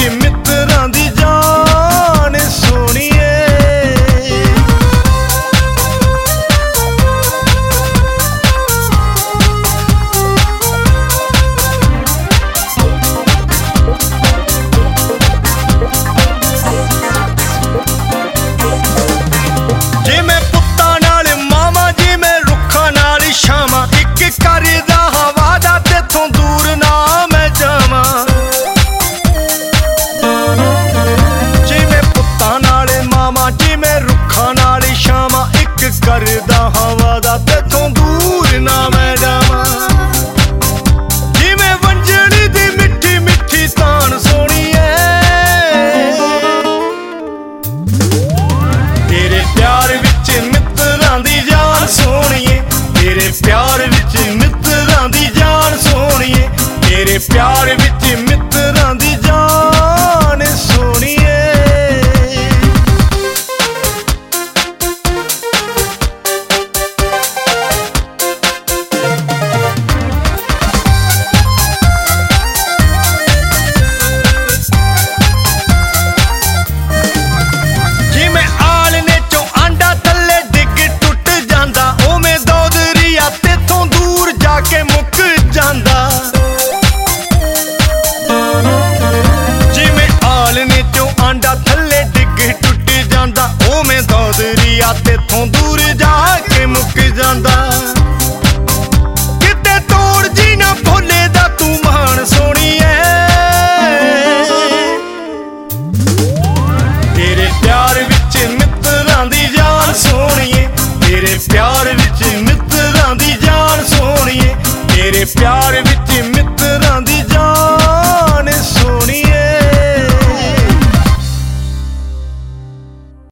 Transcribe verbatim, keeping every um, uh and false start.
मित्रां दी जान सोहणीए। जिवें पुत्तां नाल मावां जिवें रुखां नाल छावां, इक करदा हां वादा तेथों दूर ना मैं जावां। जिवें पुत्तां नाल मावां जिवें रुखां नाल छावां, इक करदा हां वादा तेथों दूर ना मैं जावां। जिवें वंजड़ी दी मिठी मिठी तान सोहणीए, तेरे प्यार विच मित्रां दी जान सोहणीए। तेरे प्यार विच मित्रां दी जान सोहणीए। तेरे प्यार विच मित्रां दी जान सोहणीए। जिवें आलने चों आंडा थल्ले डिग टुट जांदा, उवें दौदरिया तेथों दूर जाके मुक जांदा। जिवें आलने चों आंडा थल्ले डिग टुट जांदा, उवें दौदरिया तेथों दूर जाके मुक जांदा। किते तोड़ जी ना भोले दा तू मान सोहणीए। तेरे प्यार विच मित्रां दी जान सोहणीए। तेरे प्यार विच मित्रां दी जान सोहणीए। तेरे प्यार